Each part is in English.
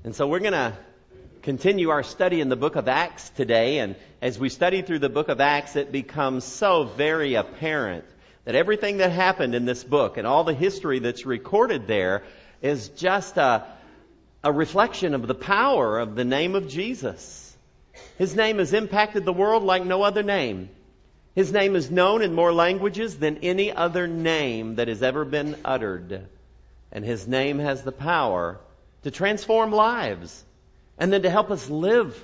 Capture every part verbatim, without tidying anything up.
And so we're going to continue our study in the book of Acts today. And as we study through the book of Acts, it becomes so very apparent that everything that happened in this book and all the history that's recorded there is just a, a reflection of the power of the name of Jesus. His name has impacted the world like no other name. His name is known in more languages than any other name that has ever been uttered. And His name has the power to transform lives and then to help us live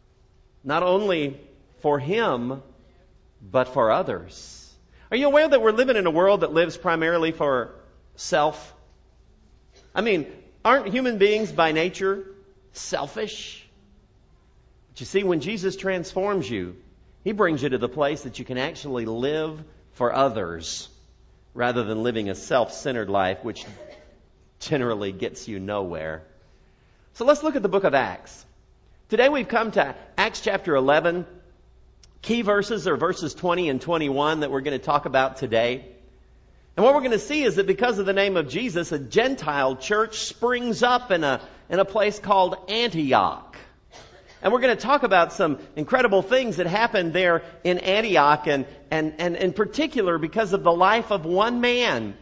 not only for Him, but for others. Are you aware that we're living in a world that lives primarily for self? I mean, aren't human beings by nature selfish? But you see, when Jesus transforms you, He brings you to the place that you can actually live for others rather than living a self-centered life, which generally gets you nowhere. So let's look at the book of Acts. Today we've come to Acts chapter eleven. Key verses are verses twenty and twenty-one that we're going to talk about today. And what we're going to see is that because of the name of Jesus, a Gentile church springs up in a, in a place called Antioch. And we're going to talk about some incredible things that happened there in Antioch, and, and, and in particular because of the life of one man,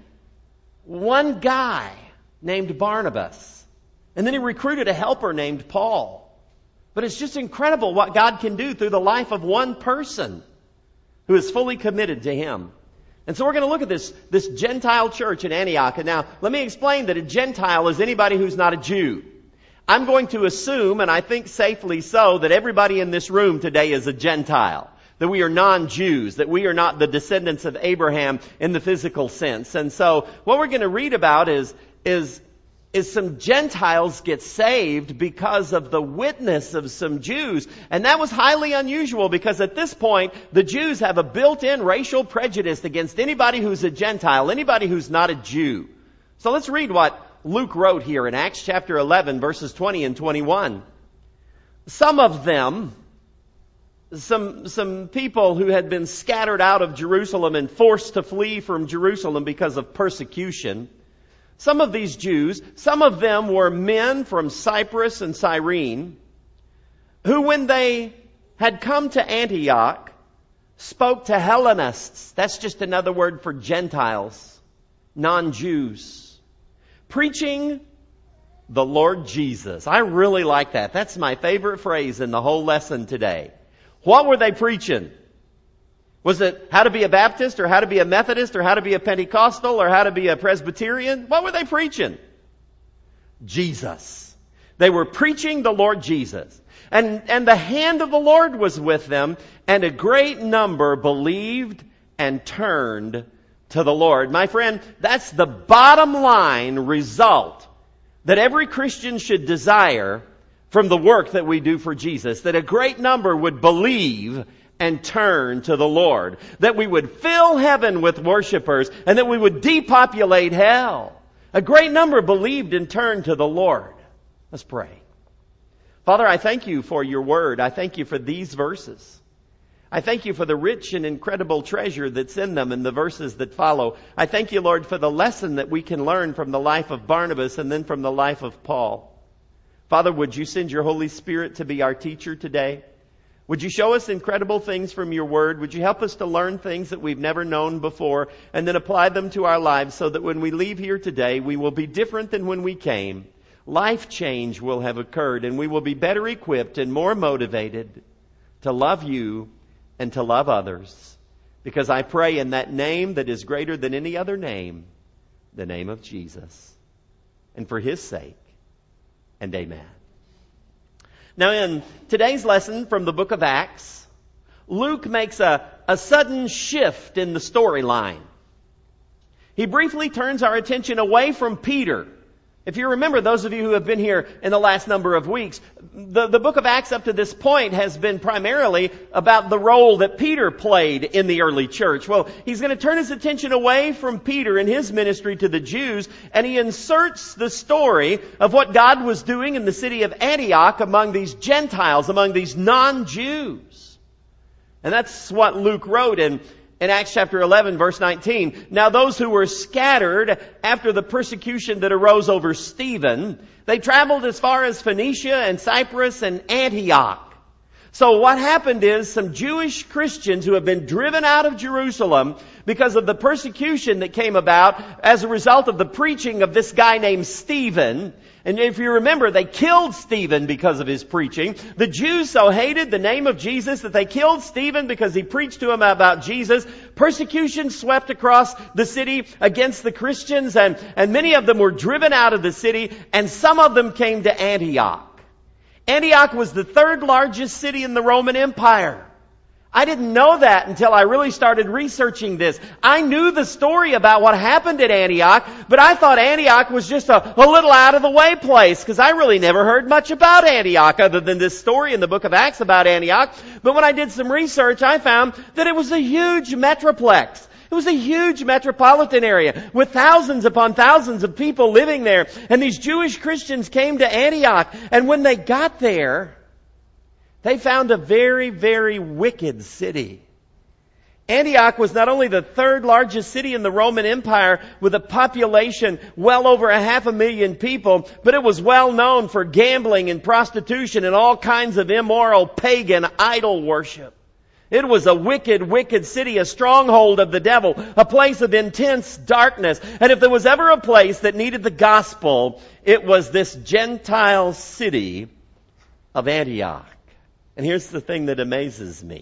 one guy named Barnabas. And then he recruited a helper named Paul. But it's just incredible what God can do through the life of one person who is fully committed to Him. And so we're going to look at this, this Gentile church in Antioch. And now, let me explain that a Gentile is anybody who's not a Jew. I'm going to assume, and I think safely so, that everybody in this room today is a Gentile. That we are non-Jews, that we are not the descendants of Abraham in the physical sense. And so what we're going to read about is, is, is some Gentiles get saved because of the witness of some Jews. And that was highly unusual because at this point, the Jews have a built-in racial prejudice against anybody who's a Gentile, anybody who's not a Jew. So let's read what Luke wrote here in Acts chapter eleven, verses twenty and twenty-one. Some of them, some, some people who had been scattered out of Jerusalem and forced to flee from Jerusalem because of persecution, some of these Jews, some of them were men from Cyprus and Cyrene, who when they had come to Antioch, spoke to Hellenists. That's just another word for Gentiles, non-Jews. Preaching the Lord Jesus. I really like that. That's my favorite phrase in the whole lesson today. What were they preaching? Was it how to be a Baptist or how to be a Methodist or how to be a Pentecostal or how to be a Presbyterian? What were they preaching? Jesus. They were preaching the Lord Jesus. And, and the hand of the Lord was with them, and a great number believed and turned to the Lord. My friend, that's the bottom line result that every Christian should desire from the work that we do for Jesus. That a great number would believe and turn to the Lord. That we would fill heaven with worshipers and that we would depopulate hell. A great number believed and turned to the Lord. Let's pray. Father, I thank You for Your word. I thank You for these verses. I thank You for the rich and incredible treasure that's in them and the verses that follow. I thank You, Lord, for the lesson that we can learn from the life of Barnabas and then from the life of Paul. Father, would You send Your Holy Spirit to be our teacher today? Would You show us incredible things from Your word? Would You help us to learn things that we've never known before and then apply them to our lives so that when we leave here today, we will be different than when we came. Life change will have occurred and we will be better equipped and more motivated to love You and to love others. Because I pray in that name that is greater than any other name, the name of Jesus. And for His sake. And amen. Now in today's lesson from the book of Acts, Luke makes a, a sudden shift in the storyline. He briefly turns our attention away from Peter. If you remember, those of you who have been here in the last number of weeks, the, the book of Acts up to this point has been primarily about the role that Peter played in the early church. Well, he's going to turn his attention away from Peter and his ministry to the Jews, and he inserts the story of what God was doing in the city of Antioch among these Gentiles, among these non-Jews. And that's what Luke wrote in In Acts chapter eleven, verse nineteen, now those who were scattered after the persecution that arose over Stephen, they traveled as far as Phoenicia and Cyprus and Antioch. So what happened is some Jewish Christians who have been driven out of Jerusalem because of the persecution that came about as a result of the preaching of this guy named Stephen. And if you remember, they killed Stephen because of his preaching. The Jews so hated the name of Jesus that they killed Stephen because he preached to them about Jesus. Persecution swept across the city against the Christians, and, and many of them were driven out of the city, and some of them came to Antioch. Antioch was the third largest city in the Roman Empire. I didn't know that until I really started researching this. I knew the story about what happened at Antioch, but I thought Antioch was just a, a little out of the way place, because I really never heard much about Antioch other than this story in the book of Acts about Antioch. But when I did some research, I found that it was a huge metroplex. It was a huge metropolitan area with thousands upon thousands of people living there. And these Jewish Christians came to Antioch. And when they got there, they found a very, very wicked city. Antioch was not only the third largest city in the Roman Empire with a population well over a half a million people, but it was well known for gambling and prostitution and all kinds of immoral pagan idol worship. It was a wicked, wicked city, a stronghold of the devil, a place of intense darkness. And if there was ever a place that needed the gospel, it was this Gentile city of Antioch. And here's the thing that amazes me.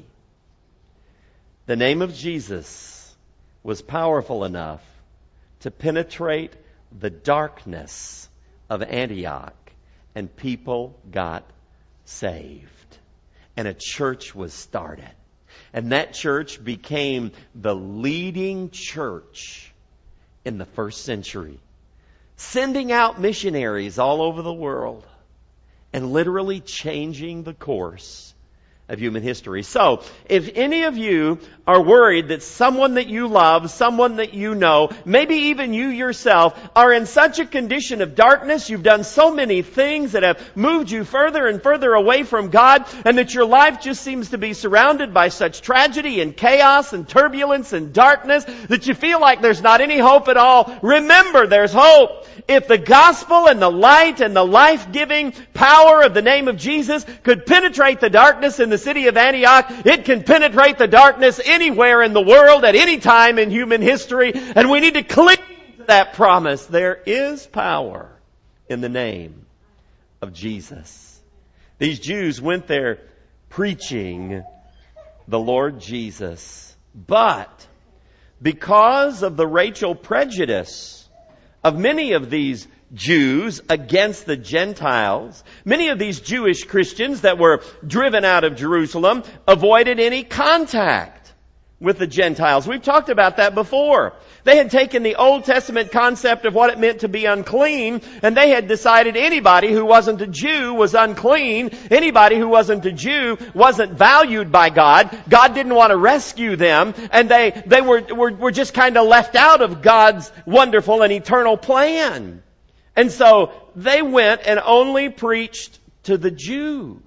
The name of Jesus was powerful enough to penetrate the darkness of Antioch, and people got saved. And a church was started. And that church became the leading church in the first century, sending out missionaries all over the world and literally changing the course of human history. So, if any of you are worried that someone that you love, someone that you know, maybe even you yourself, are in such a condition of darkness, you've done so many things that have moved you further and further away from God, and that your life just seems to be surrounded by such tragedy and chaos and turbulence and darkness that you feel like there's not any hope at all, remember there's hope. If the gospel and the light and the life-giving power of the name of Jesus could penetrate the darkness in the city of Antioch, it can penetrate the darkness anywhere in the world at any time in human history. And we need to cling to that promise. There is power in the name of Jesus. These Jews went there preaching the Lord Jesus. But because of the racial prejudice of many of these Jews against the Gentiles, many of these Jewish Christians that were driven out of Jerusalem avoided any contact with the Gentiles. We've talked about that before. They had taken the Old Testament concept of what it meant to be unclean, and they had decided anybody who wasn't a Jew was unclean. Anybody who wasn't a Jew wasn't valued by God. God didn't want to rescue them, and they, they were, were, were just kind of left out of God's wonderful and eternal plan. And so they went and only preached to the Jews.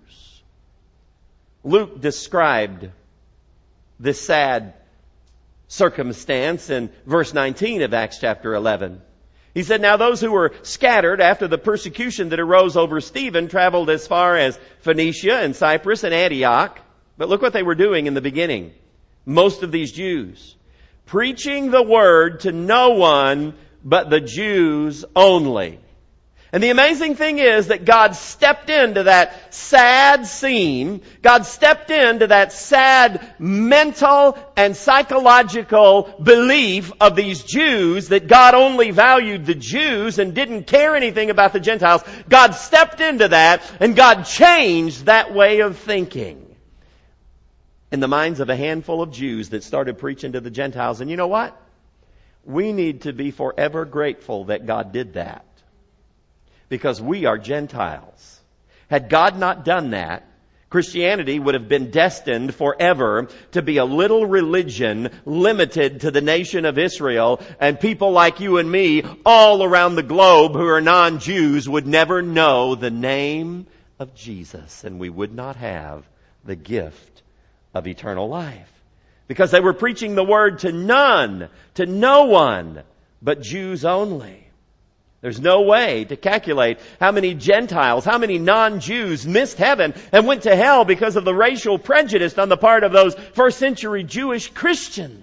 Luke described this sad circumstance in verse nineteen of Acts chapter eleven. He said, now those who were scattered after the persecution that arose over Stephen traveled as far as Phoenicia and Cyprus and Antioch. But look what they were doing in the beginning. Most of these Jews. Preaching the word to no one but the Jews only. And the amazing thing is that God stepped into that sad scene. God stepped into that sad mental and psychological belief of these Jews that God only valued the Jews and didn't care anything about the Gentiles. God stepped into that, and God changed that way of thinking in the minds of a handful of Jews that started preaching to the Gentiles. And you know what? We need to be forever grateful that God did that, because we are Gentiles. Had God not done that, Christianity would have been destined forever to be a little religion limited to the nation of Israel, and people like you and me all around the globe who are non-Jews would never know the name of Jesus, and we would not have the gift of eternal life. because they were preaching the word to none, to no one, but Jews only. There's no way to calculate how many Gentiles, how many non-Jews missed heaven and went to hell because of the racial prejudice on the part of those first century Jewish Christians.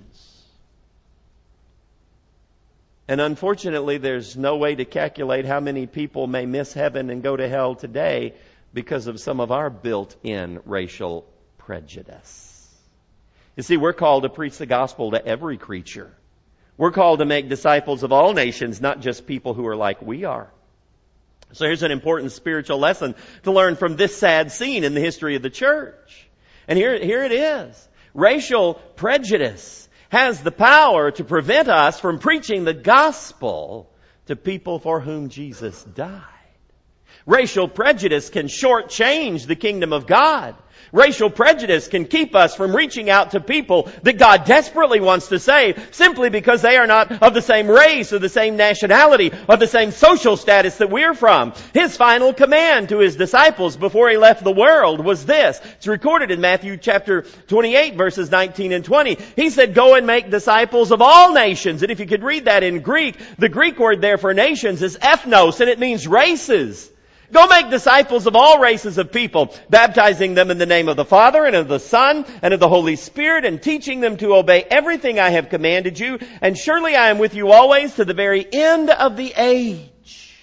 And unfortunately, there's no way to calculate how many people may miss heaven and go to hell today because of some of our built-in racial prejudice. You see, we're called to preach the gospel to every creature. We're called to make disciples of all nations, not just people who are like we are. So here's an important spiritual lesson to learn from this sad scene in the history of the church. And here, here it is. Racial prejudice has the power to prevent us from preaching the gospel to people for whom Jesus died. Racial prejudice can shortchange the kingdom of God. Racial prejudice can keep us from reaching out to people that God desperately wants to save simply because they are not of the same race or the same nationality or the same social status that we're from. His final command to His disciples before He left the world was this. It's recorded in Matthew chapter twenty-eight, verses nineteen and twenty. He said, "Go and make disciples of all nations." And if you could read that in Greek, the Greek word there for nations is ethnos, and it means races. Go make disciples of all races of people, baptizing them in the name of the Father and of the Son and of the Holy Spirit, and teaching them to obey everything I have commanded you. And surely I am with you always to the very end of the age.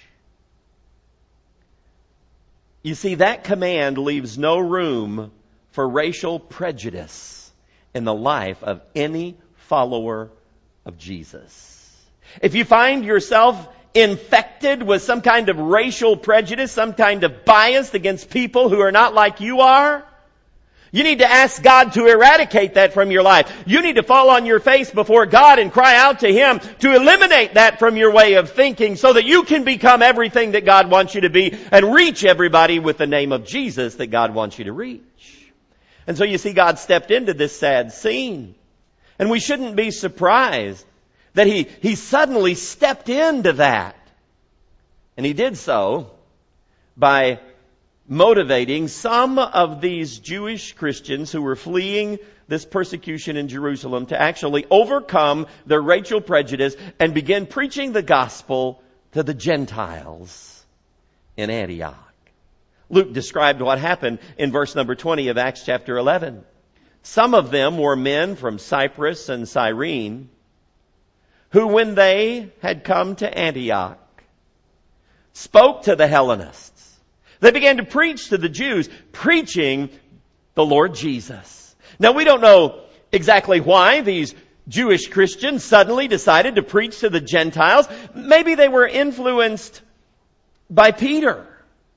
You see, that command leaves no room for racial prejudice in the life of any follower of Jesus. If you find yourself infected with some kind of racial prejudice, some kind of bias against people who are not like you are, you need to ask God to eradicate that from your life. You need to fall on your face before God and cry out to Him to eliminate that from your way of thinking so that you can become everything that God wants you to be and reach everybody with the name of Jesus that God wants you to reach. And so you see, God stepped into this sad scene. And we shouldn't be surprised that he, he suddenly stepped into that. And He did so by motivating some of these Jewish Christians who were fleeing this persecution in Jerusalem to actually overcome their racial prejudice and begin preaching the gospel to the Gentiles in Antioch. Luke described what happened in verse number twenty of Acts chapter eleven. Some of them were men from Cyprus and Cyrene, who, when they had come to Antioch, spoke to the Hellenists. They began to preach to the Jews, preaching the Lord Jesus. Now, we don't know exactly why these Jewish Christians suddenly decided to preach to the Gentiles. Maybe they were influenced by Peter,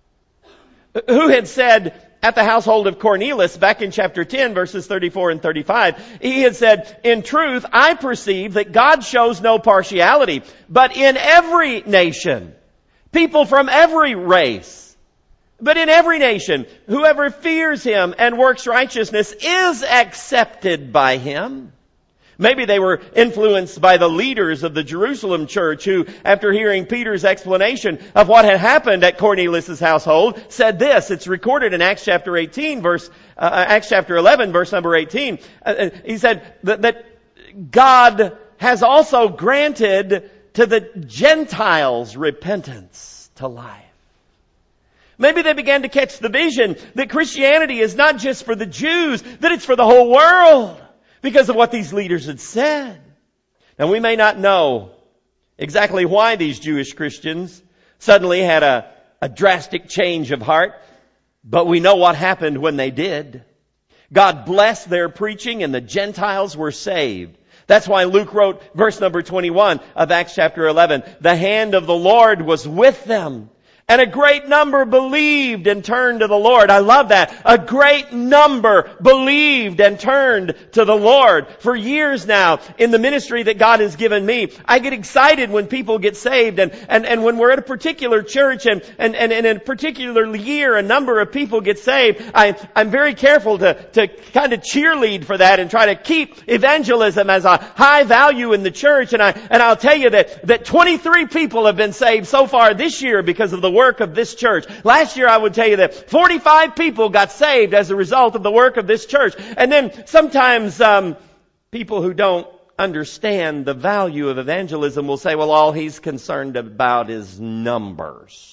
who had said at the household of Cornelius, back in chapter ten, verses thirty-four and thirty-five, he had said, "In truth, I perceive that God shows no partiality, but in every nation, people from every race, but in every nation, whoever fears Him and works righteousness is accepted by Him." Maybe they were influenced by the leaders of the Jerusalem church who, after hearing Peter's explanation of what had happened at Cornelius' household, said this. It's recorded in Acts chapter eighteen, verse, uh, Acts chapter eleven, verse number eighteen. Uh, he said that, that God has also granted to the Gentiles repentance to life. Maybe they began to catch the vision that Christianity is not just for the Jews, that it's for the whole world, because of what these leaders had said. Now, we may not know exactly why these Jewish Christians suddenly had a, a drastic change of heart, but we know what happened when they did. God blessed their preaching and the Gentiles were saved. That's why Luke wrote verse number twenty-one of Acts chapter eleven, "The hand of the Lord was with them, and a great number believed and turned to the Lord." I love that. A great number believed and turned to the Lord. For years now, in the ministry that God has given me, I get excited when people get saved. And, and, and when we're at a particular church and, and, and, and in a particular year, a number of people get saved, I, I'm very careful to, to kind of cheerlead for that and try to keep evangelism as a high value in the church. And I, and I'll tell you that, that twenty-three people have been saved so far this year because of the work of this church. Last year I would tell you that forty-five people got saved as a result of the work of this church. And then sometimes um, people who don't understand the value of evangelism will say, well, all he's concerned about is numbers.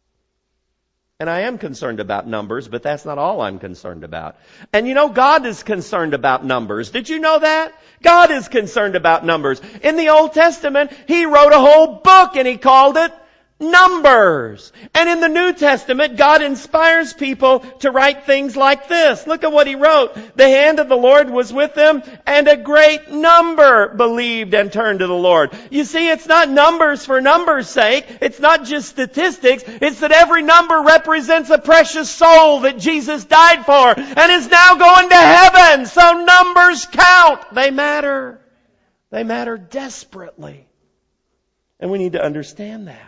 And I am concerned about numbers, but that's not all I'm concerned about. And you know, God is concerned about numbers. Did you know that? God is concerned about numbers. In the Old Testament, He wrote a whole book and He called it Numbers. And in the New Testament, God inspires people to write things like this. Look at what He wrote. The hand of the Lord was with them, and a great number believed and turned to the Lord. You see, it's not numbers for numbers' sake. It's not just statistics. It's that every number represents a precious soul that Jesus died for and is now going to heaven. So numbers count. They matter. They matter desperately. And we need to understand that.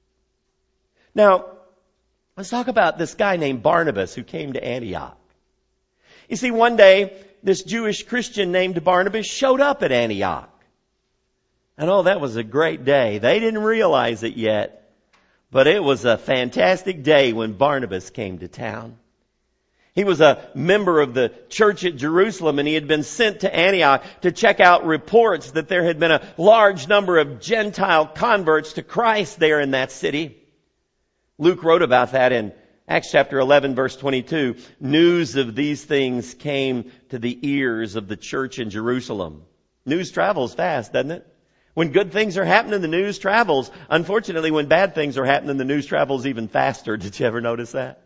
Now, let's talk about this guy named Barnabas who came to Antioch. You see, one day, this Jewish Christian named Barnabas showed up at Antioch. And oh, that was a great day. They didn't realize it yet, but it was a fantastic day when Barnabas came to town. He was a member of the church at Jerusalem, and he had been sent to Antioch to check out reports that there had been a large number of Gentile converts to Christ there in that city. Luke wrote about that in Acts chapter eleven, verse twenty-two. News of these things came to the ears of the church in Jerusalem. News travels fast, doesn't it? When good things are happening, the news travels. Unfortunately, when bad things are happening, the news travels even faster. Did you ever notice that?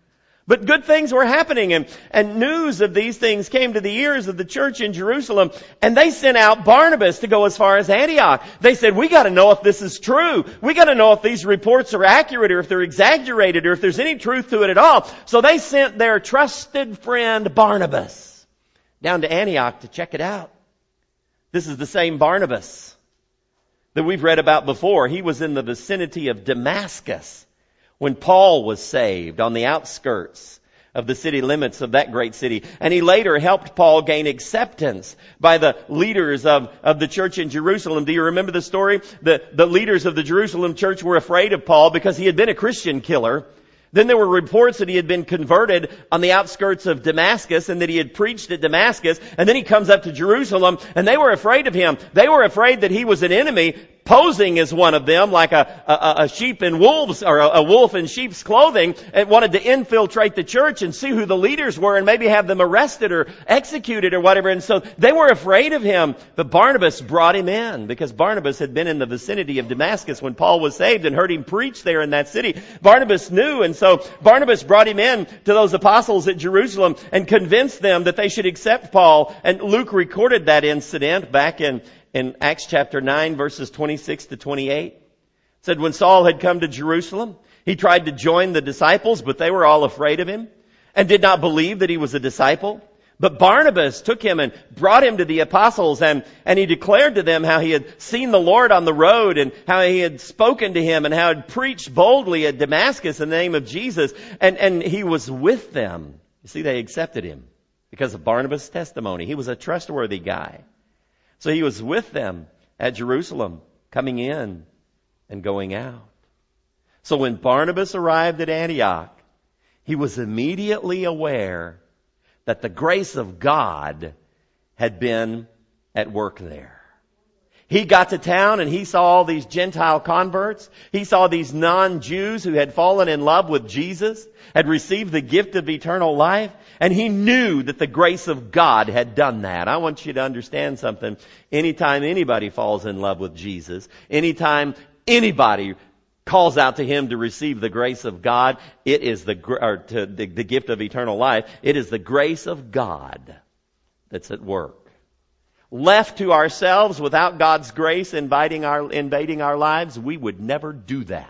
But good things were happening, and, and news of these things came to the ears of the church in Jerusalem, and they sent out Barnabas to go as far as Antioch. They said, we got to know if this is true. We got to know if these reports are accurate, or if they're exaggerated, or if there's any truth to it at all. So they sent their trusted friend Barnabas down to Antioch to check it out. This is the same Barnabas that we've read about before. He was in the vicinity of Damascus when Paul was saved on the outskirts of the city limits of that great city. And he later helped Paul gain acceptance by the leaders of, of the church in Jerusalem. Do you remember the story? The, the leaders of the Jerusalem church were afraid of Paul because he had been a Christian killer. Then there were reports that he had been converted on the outskirts of Damascus and that he had preached at Damascus. And then he comes up to Jerusalem, and they were afraid of him. They were afraid that he was an enemy posing as one of them, like a, a, a sheep in wolves, or a, a wolf in sheep's clothing, and wanted to infiltrate the church and see who the leaders were and maybe have them arrested or executed or whatever. And so they were afraid of him. But Barnabas brought him in because Barnabas had been in the vicinity of Damascus when Paul was saved and heard him preach there in that city. Barnabas knew, and so Barnabas brought him in to those apostles at Jerusalem and convinced them that they should accept Paul. And Luke recorded that incident back in In Acts chapter nine, verses twenty-six to twenty-eight. It said, when Saul had come to Jerusalem, he tried to join the disciples, but they were all afraid of him and did not believe that he was a disciple. But Barnabas took him and brought him to the apostles, and, and he declared to them how he had seen the Lord on the road and how he had spoken to him and how he had preached boldly at Damascus in the name of Jesus. And, and he was with them. You see, they accepted him because of Barnabas' testimony. He was a trustworthy guy. So he was with them at Jerusalem, coming in and going out. So when Barnabas arrived at Antioch, he was immediately aware that the grace of God had been at work there. He got to town and he saw all these Gentile converts. He saw these non-Jews who had fallen in love with Jesus, had received the gift of eternal life, and he knew that the grace of God had done that. I want you to understand something. Anytime anybody falls in love with Jesus, anytime anybody calls out to him to receive the grace of God, it is the, or to the, the gift of eternal life, it is the grace of God that's at work. Left to ourselves without God's grace inviting our, invading our lives, we would never do that.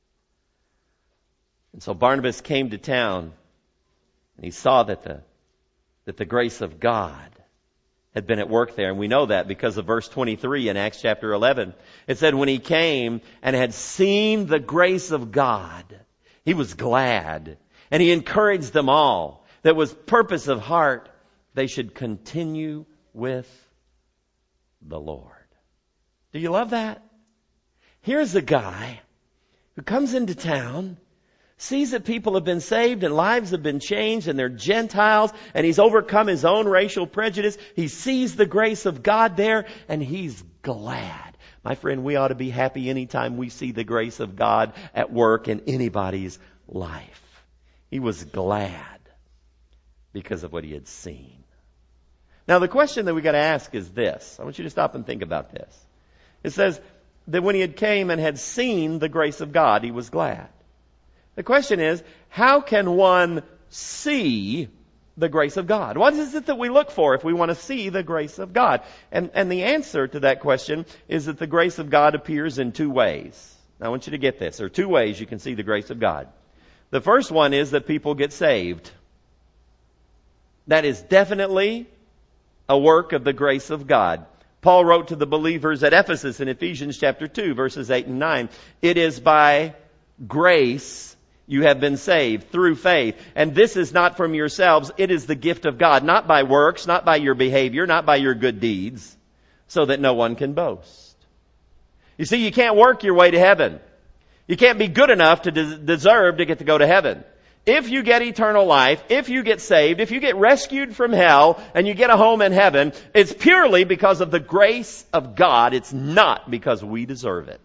And so Barnabas came to town and he saw that the, that the grace of God had been at work there. And we know that because of verse twenty-three in Acts chapter eleven. It said, when he came and had seen the grace of God, he was glad. And he encouraged them all that with purpose of heart, they should continue with the Lord. Do you love that? Here's a guy who comes into town, sees that people have been saved and lives have been changed and they're Gentiles, and he's overcome his own racial prejudice. He sees the grace of God there, and he's glad. My friend, we ought to be happy anytime we see the grace of God at work in anybody's life. He was glad because of what he had seen. Now, the question that we got to ask is this. I want you to stop and think about this. It says that when he had came and had seen the grace of God, he was glad. The question is, how can one see the grace of God? What is it that we look for if we want to see the grace of God? And, and the answer to that question is that the grace of God appears in two ways. Now, I want you to get this. There are two ways you can see the grace of God. The first one is that people get saved. That is definitely a work of the grace of God. Paul wrote to the believers at Ephesus in Ephesians chapter two, verses eight and nine. It is by grace you have been saved through faith. And this is not from yourselves. It is the gift of God, not by works, not by your behavior, not by your good deeds, so that no one can boast. You see, you can't work your way to heaven. You can't be good enough to des- deserve to get to go to heaven. If you get eternal life, if you get saved, if you get rescued from hell and you get a home in heaven, it's purely because of the grace of God. It's not because we deserve it.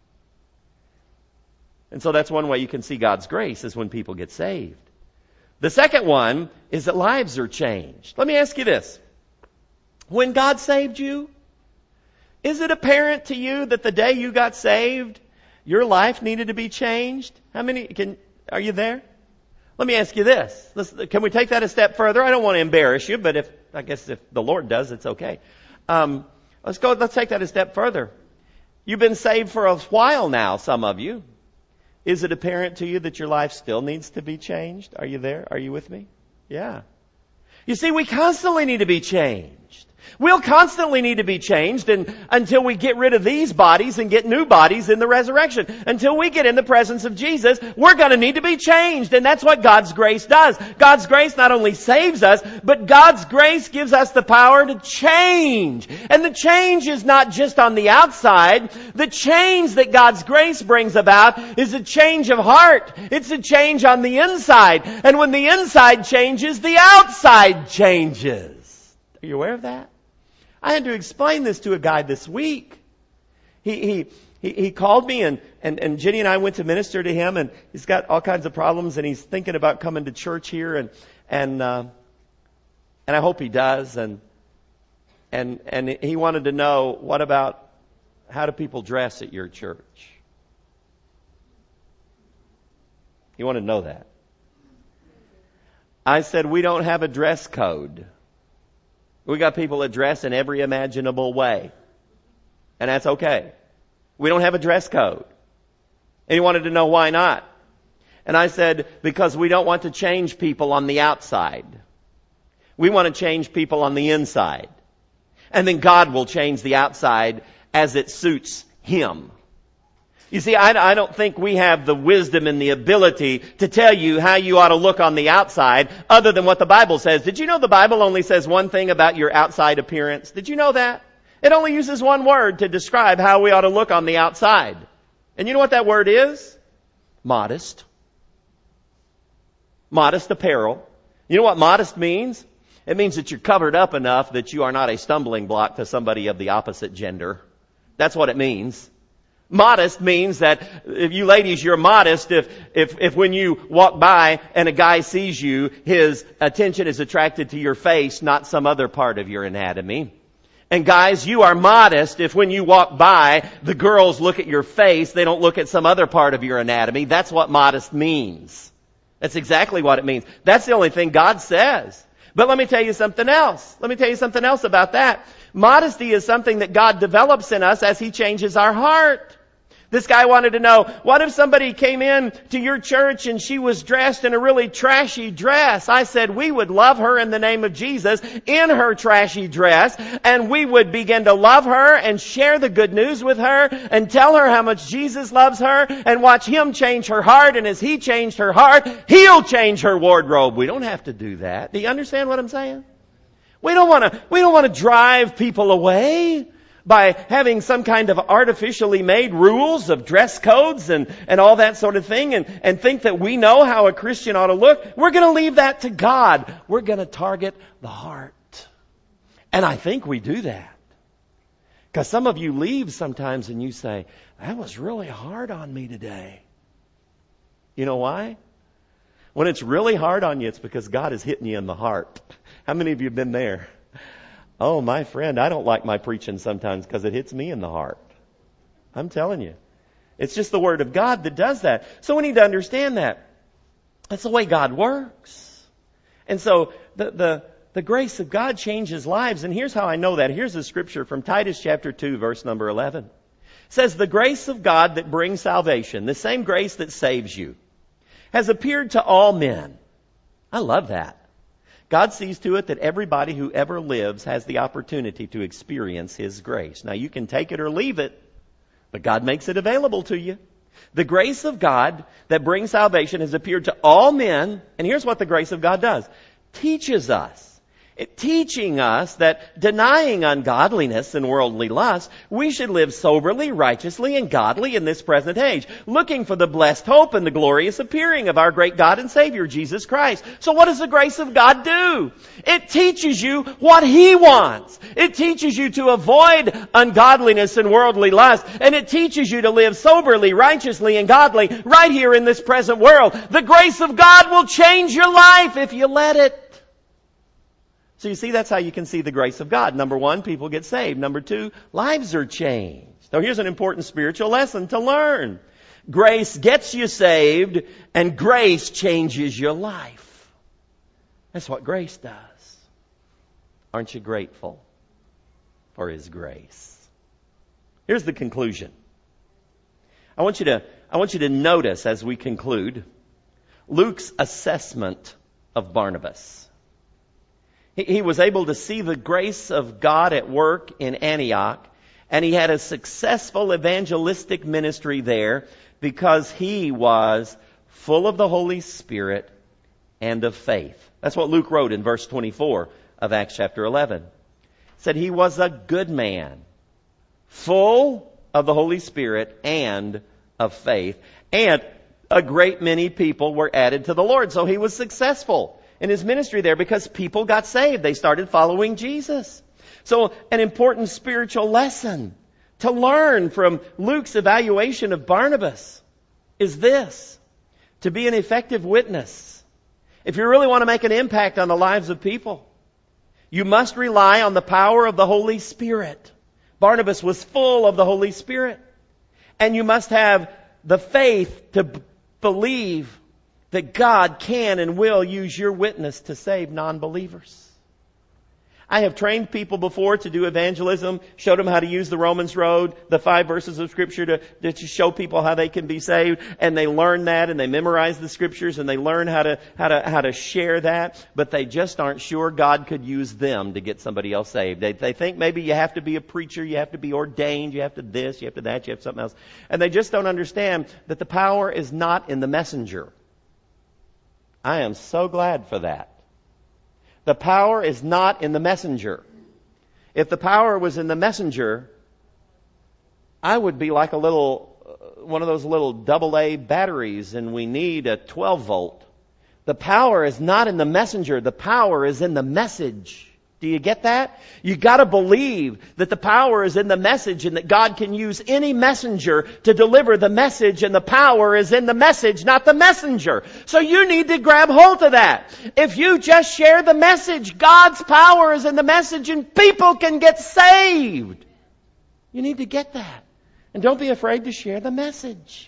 And so that's one way you can see God's grace, is when people get saved. The second one is that lives are changed. Let me ask you this. When God saved you, is it apparent to you that the day you got saved, your life needed to be changed? How many, can, are you there? Let me ask you this. Let's, can we take that a step further? I don't want to embarrass you, but if, I guess if the Lord does, it's okay. Um, let's go, let's take that a step further. You've been saved for a while now, some of you. Is it apparent to you that your life still needs to be changed? Are you there? Are you with me? Yeah. You see, we constantly need to be changed. We'll constantly need to be changed and, until we get rid of these bodies and get new bodies in the resurrection. Until we get in the presence of Jesus, we're going to need to be changed. And that's what God's grace does. God's grace not only saves us, but God's grace gives us the power to change. And the change is not just on the outside. The change that God's grace brings about is a change of heart. It's a change on the inside. And when the inside changes, the outside changes. Are you aware of that? I had to explain this to a guy this week. He he he, he called me and, and, and Jenny and I went to minister to him, and he's got all kinds of problems, and he's thinking about coming to church here, and and uh, and I hope he does. And and and he wanted to know, what about, how do people dress at your church? He wanted to know that. I said, we don't have a dress code. We got people that dress in every imaginable way. And that's okay. We don't have a dress code. And he wanted to know why not. And I said, because we don't want to change people on the outside. We want to change people on the inside. And then God will change the outside as it suits Him. You see, I, I don't think we have the wisdom and the ability to tell you how you ought to look on the outside other than what the Bible says. Did you know the Bible only says one thing about your outside appearance? Did you know that? It only uses one word to describe how we ought to look on the outside. And you know what that word is? Modest. Modest apparel. You know what modest means? It means that you're covered up enough that you are not a stumbling block to somebody of the opposite gender. That's what it means. Modest means that if you ladies, you're modest if, if, if when you walk by and a guy sees you, his attention is attracted to your face, not some other part of your anatomy. And guys, you are modest if when you walk by, the girls look at your face, they don't look at some other part of your anatomy. That's what modest means. That's exactly what it means. That's the only thing God says. But let me tell you something else. Let me tell you something else about that. Modesty is something that God develops in us as He changes our heart. This guy wanted to know, what if somebody came in to your church and she was dressed in a really trashy dress? I said, we would love her in the name of Jesus in her trashy dress, and we would begin to love her and share the good news with her and tell her how much Jesus loves her and watch Him change her heart. And as He changed her heart, He'll change her wardrobe. We don't have to do that. Do you understand what I'm saying? We don't want to, we don't want to drive people away. by having some kind of artificially made rules of dress codes and, and all that sort of thing and, and think that we know how a Christian ought to look. We're going to leave that to God. We're going to target the heart. And I think we do that. Because some of you leave sometimes and you say, that was really hard on me today. You know why? When it's really hard on you, it's because God is hitting you in the heart. How many of you have been there? Oh, my friend, I don't like my preaching sometimes because it hits me in the heart. I'm telling you. It's just the Word of God that does that. So we need to understand that. That's the way God works. And so the, the, the grace of God changes lives. And here's how I know that. Here's a scripture from Titus chapter two, verse number eleven. It says, the grace of God that brings salvation, the same grace that saves you, has appeared to all men. I love that. God sees to it that everybody who ever lives has the opportunity to experience His grace. Now, you can take it or leave it, but God makes it available to you. The grace of God that brings salvation has appeared to all men, and here's what the grace of God does. Teaches us. It teaching us that denying ungodliness and worldly lust, we should live soberly, righteously, and godly in this present age, looking for the blessed hope and the glorious appearing of our great God and Savior, Jesus Christ. So what does the grace of God do? It teaches you what He wants. It teaches you to avoid ungodliness and worldly lust, and it teaches you to live soberly, righteously, and godly right here in this present world. The grace of God will change your life if you let it. So you see, that's how you can see the grace of God. Number one, people get saved. Number two, lives are changed. So here's an important spiritual lesson to learn. Grace gets you saved, and grace changes your life. That's what grace does. Aren't you grateful for His grace? Here's the conclusion. I want you to, I want you to notice as we conclude Luke's assessment of Barnabas. He was able to see the grace of God at work in Antioch, and he had a successful evangelistic ministry there because he was full of the Holy Spirit and of faith. That's what Luke wrote in verse twenty-four of Acts chapter eleven. It said he was a good man, full of the Holy Spirit and of faith, and a great many people were added to the Lord. So he was successful in his ministry there because people got saved. They started following Jesus. So an important spiritual lesson to learn from Luke's evaluation of Barnabas is this: to be an effective witness. If you really want to make an impact on the lives of people, you must rely on the power of the Holy Spirit. Barnabas was full of the Holy Spirit. And you must have the faith to b- believe that God can and will use your witness to save non-believers. I have trained people before to do evangelism, showed them how to use the Romans Road, the five verses of Scripture to, to show people how they can be saved, and they learn that, and they memorize the Scriptures, and they learn how to how to how to share that, but they just aren't sure God could use them to get somebody else saved. They they think maybe you have to be a preacher, you have to be ordained, you have to this, you have to that, you have something else, and they just don't understand that the power is not in the messenger. I am so glad for that. The power is not in the messenger. If the power was in the messenger, I would be like a little, uh, one of those little double A batteries, and we need a twelve volt. The power is not in the messenger. The power is in the message. Do you get that? You got to believe that the power is in the message and that God can use any messenger to deliver the message, and the power is in the message, not the messenger. So you need to grab hold of that. If you just share the message, God's power is in the message and people can get saved. You need to get that. And don't be afraid to share the message.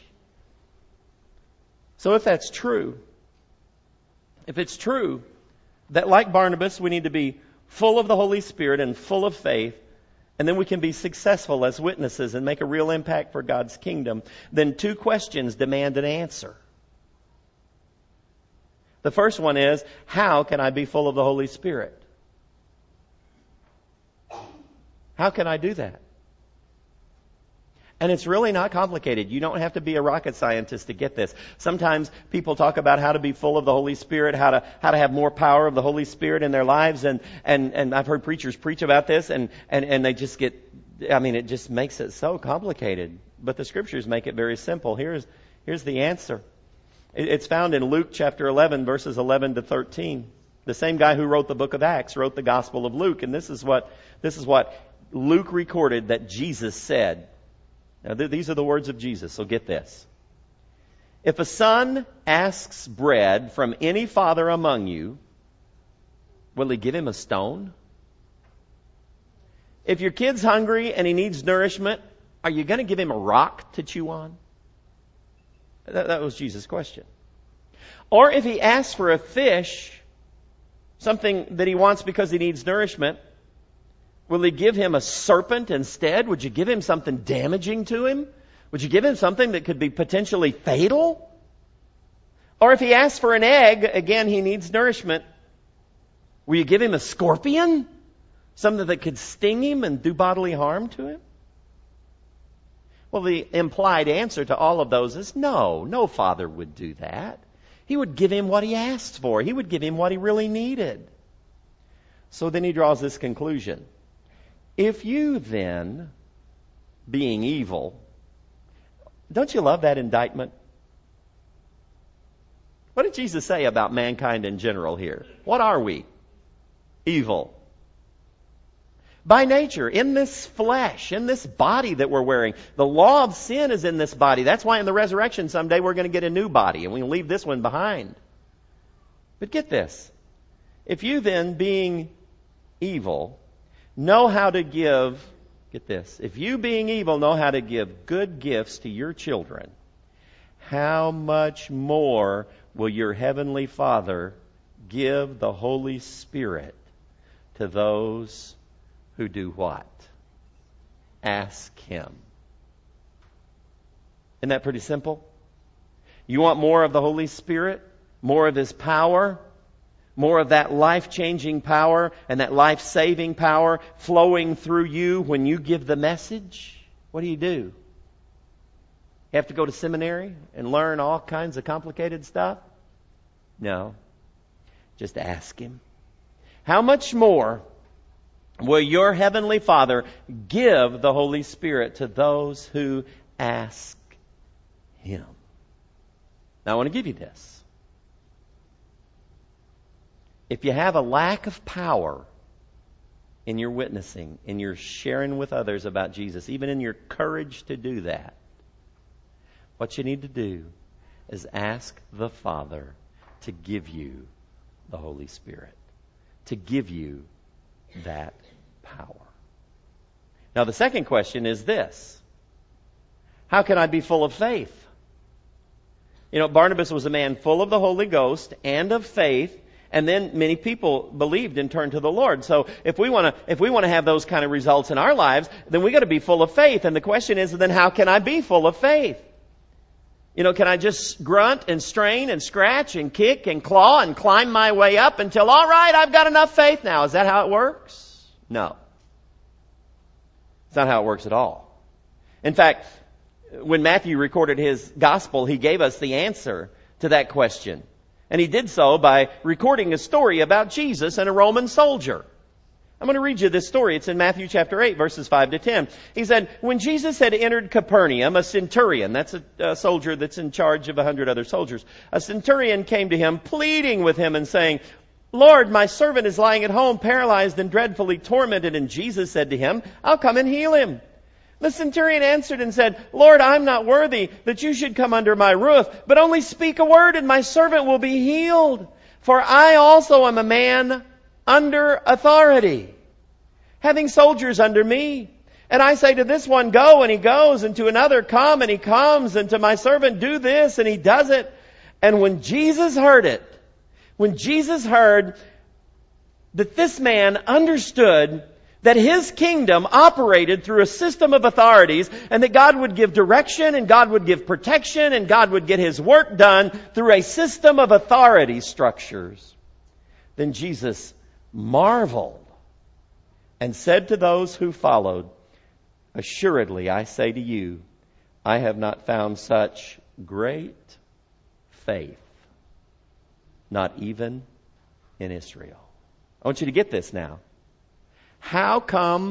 So if that's true, if it's true that like Barnabas we need to be full of the Holy Spirit and full of faith, and then we can be successful as witnesses and make a real impact for God's kingdom, then two questions demand an answer. The first one is, how can I be full of the Holy Spirit? How can I do that? And it's really not complicated. You don't have to be a rocket scientist to get this. Sometimes people talk about how to be full of the Holy Spirit, how to how to have more power of the Holy Spirit in their lives, and and, and I've heard preachers preach about this, and, and, and they just get I mean, it just makes it so complicated. But the Scriptures make it very simple. Here's, here's the answer. It's found in Luke chapter eleven, verses eleven to thirteen. The same guy who wrote the book of Acts wrote the Gospel of Luke. And this is what, this is what Luke recorded that Jesus said. Now, th- these are the words of Jesus, so get this. If a son asks bread from any father among you, will he give him a stone? If your kid's hungry and he needs nourishment, are you going to give him a rock to chew on? That, that was Jesus' question. Or if he asks for a fish, something that he wants because he needs nourishment, will he give him a serpent instead? Would you give him something damaging to him? Would you give him something that could be potentially fatal? Or if he asks for an egg, again, he needs nourishment, will you give him a scorpion? Something that could sting him and do bodily harm to him? Well, the implied answer to all of those is no. No father would do that. He would give him what he asked for. He would give him what he really needed. So then he draws this conclusion. If you then, being evil, don't you love that indictment? What did Jesus say about mankind in general here? What are we? Evil. By nature, in this flesh, in this body that we're wearing. The law of sin is in this body. That's why in the resurrection someday we're going to get a new body and we leave this one behind. But get this. If you then, being evil, know how to give, get this, if you being evil know how to give good gifts to your children, how much more will your heavenly Father give the Holy Spirit to those who do what? Ask Him. Isn't that pretty simple? You want more of the Holy Spirit? More of His power? More of that life-changing power and that life-saving power flowing through you when you give the message? What do you do? You have to go to seminary and learn all kinds of complicated stuff? No. Just ask Him. How much more will your heavenly Father give the Holy Spirit to those who ask Him? Now I want to give you this. If you have a lack of power in your witnessing, in your sharing with others about Jesus, even in your courage to do that, what you need to do is ask the Father to give you the Holy Spirit, to give you that power. Now the second question is this. How can I be full of faith? You know, Barnabas was a man full of the Holy Ghost and of faith, and then many people believed and turned to the Lord. So if we want to if we want to have those kind of results in our lives, then we got to be full of faith. And the question is, then how can I be full of faith? You know, can I just grunt and strain and scratch and kick and claw and climb my way up until, all right, I've got enough faith now? Is that how it works? No. It's not how it works at all. In fact, when Matthew recorded his gospel, he gave us the answer to that question. And he did so by recording a story about Jesus and a Roman soldier. I'm going to read you this story. It's in Matthew chapter eight, verses five to ten. He said, when Jesus had entered Capernaum, a centurion, that's a, a soldier that's in charge of a hundred other soldiers, a centurion came to him, pleading with him and saying, Lord, my servant is lying at home, paralyzed and dreadfully tormented. And Jesus said to him, I'll come and heal him. The centurion answered and said, Lord, I'm not worthy that you should come under my roof, but only speak a word and my servant will be healed. For I also am a man under authority, having soldiers under me. And I say to this one, go, and he goes, and to another, come, and he comes, and to my servant, do this, and he does it. And when Jesus heard it, when Jesus heard that this man understood that his kingdom operated through a system of authorities, and that God would give direction, and God would give protection, and God would get His work done through a system of authority structures, then Jesus marveled and said to those who followed, assuredly, I say to you, I have not found such great faith, not even in Israel. I want you to get this now. How come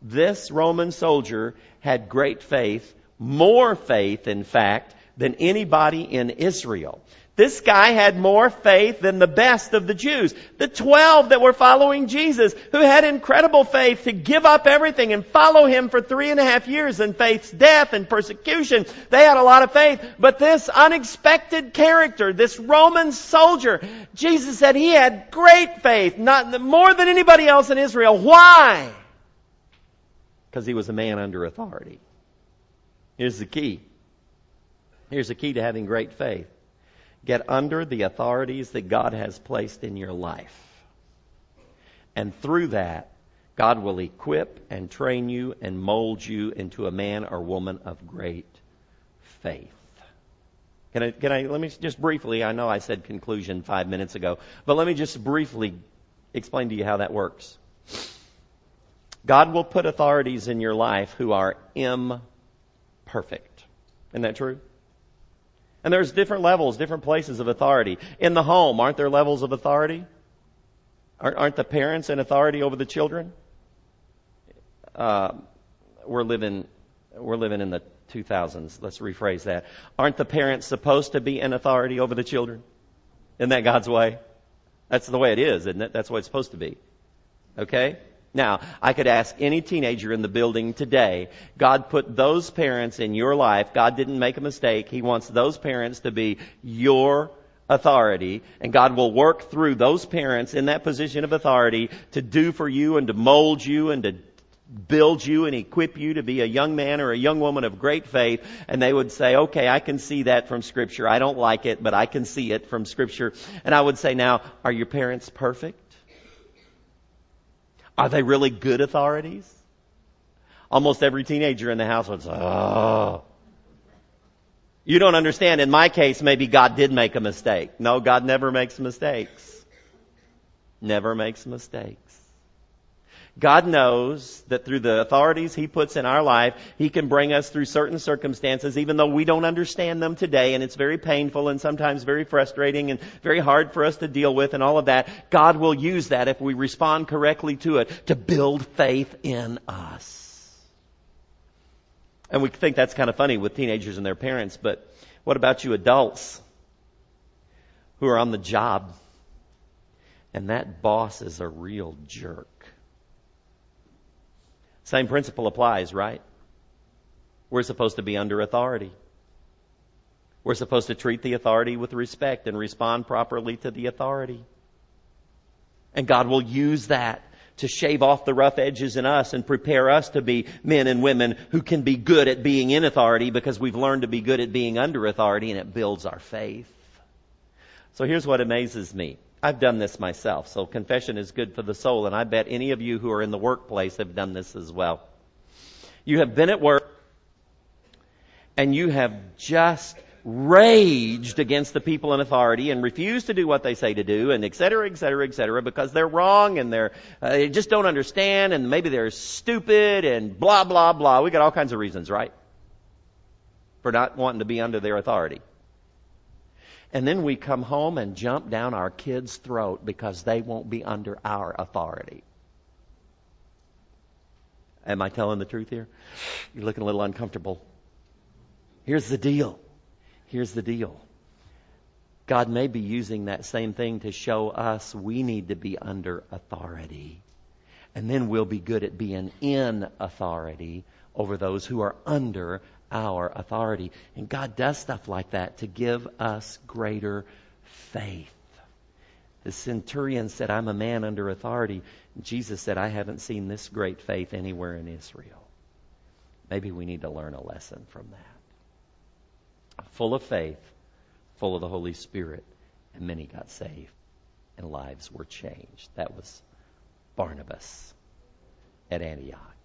This Roman soldier had great faith, more faith, in fact, than anybody in Israel. This guy had more faith than the best of the Jews. The twelve that were following Jesus, who had incredible faith to give up everything and follow Him for three and a half years and face death and persecution. They had a lot of faith. But this unexpected character, this Roman soldier, Jesus said he had great faith, not more than anybody else in Israel. Why? Because he was a man under authority. Here's the key. Here's the key to having great faith. Get under the authorities that God has placed in your life. And through that, God will equip and train you and mold you into a man or woman of great faith. Can I, can I, let me just briefly, I know I said conclusion five minutes ago, but let me just briefly explain to you how that works. God will put authorities in your life who are imperfect. Isn't that true? And there's different levels, different places of authority. In the home, aren't there levels of authority? Aren't the parents in authority over the children? Uh, we're living, we're living in the two thousands. Let's rephrase that. Aren't the parents supposed to be in authority over the children? Isn't that God's way? That's the way it is, isn't it? That's the way it's supposed to be. Okay? Now, I could ask any teenager in the building today, God put those parents in your life. God didn't make a mistake. He wants those parents to be your authority. And God will work through those parents in that position of authority to do for you and to mold you and to build you and equip you to be a young man or a young woman of great faith. And they would say, okay, I can see that from Scripture. I don't like it, but I can see it from Scripture. And I would say, now, are your parents perfect? Are they really good authorities? Almost every teenager in the house would say, oh. You don't understand. In my case, maybe God did make a mistake. No, God never makes mistakes. Never makes mistakes. God knows that through the authorities He puts in our life, He can bring us through certain circumstances, even though we don't understand them today, and it's very painful and sometimes very frustrating and very hard for us to deal with and all of that. God will use that if we respond correctly to it to build faith in us. And we think that's kind of funny with teenagers and their parents, but what about you adults who are on the job and that boss is a real jerk? Same principle applies, right? We're supposed to be under authority. We're supposed to treat the authority with respect and respond properly to the authority. And God will use that to shave off the rough edges in us and prepare us to be men and women who can be good at being in authority because we've learned to be good at being under authority, and it builds our faith. So here's what amazes me. I've done this myself, so confession is good for the soul, and I bet any of you who are in the workplace have done this as well. You have been at work, and you have just raged against the people in authority and refused to do what they say to do, and et cetera, et cetera, et cetera, because they're wrong and they're uh, they just don't understand, and maybe they're stupid and blah, blah, blah. We got all kinds of reasons, right? For not wanting to be under their authority. And then we come home and jump down our kids' throat because they won't be under our authority. Am I telling the truth here? You're looking a little uncomfortable. Here's the deal. Here's the deal. God may be using that same thing to show us we need to be under authority. And then we'll be good at being in authority over those who are under our authority. And God does stuff like that to give us greater faith. The centurion said, I'm a man under authority. And Jesus said, I haven't seen this great faith anywhere in Israel. Maybe we need to learn a lesson from that. Full of faith, full of the Holy Spirit, and many got saved, and lives were changed. That was Barnabas at Antioch.